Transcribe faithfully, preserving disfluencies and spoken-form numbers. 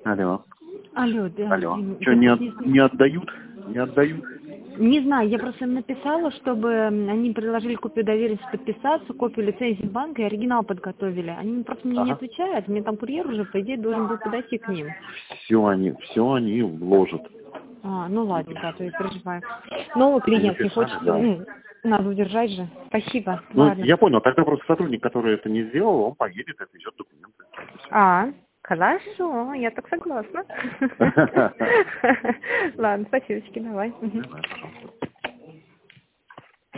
Алло. Алло, да. Алло. Дим, Что, я не, просто от- не знаю. не отдают? Не отдают? Не знаю, я просто им написала, чтобы они приложили копию доверенности подписаться, копию лицензии банка и оригинал подготовили. Они просто мне не Ага. отвечают, мне там курьер уже, по идее, должен был подойти к ним. Все они, все они вложат. А, ну ладненько, то есть переживаю. Новый клиент не Написали, хочет, да. ну, надо удержать же. Спасибо, Ну, ладно. я понял, тогда просто сотрудник, который это не сделал, он поедет и отвезет документы. А, хорошо, я так согласна. Ладно, спасибо, давай. Мгм. Давай, пожалуйста.